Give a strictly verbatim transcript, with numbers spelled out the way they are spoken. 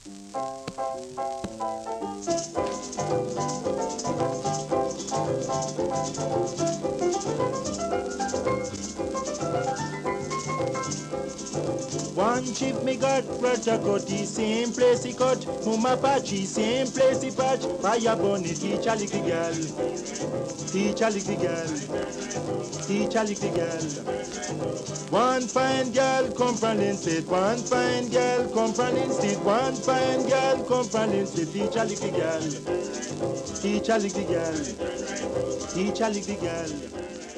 One chip me got, brother cut, the same place he cut. Mama patchy, same place he patch. Fire bunny, teach a little girl. Teach a little girl. Teach a little girl. One fine girl come from Linstead. One fine girl come from Linstead. One fine girl come from Linstead. Teach a little girl. Teach a little girl. Teach a little girl.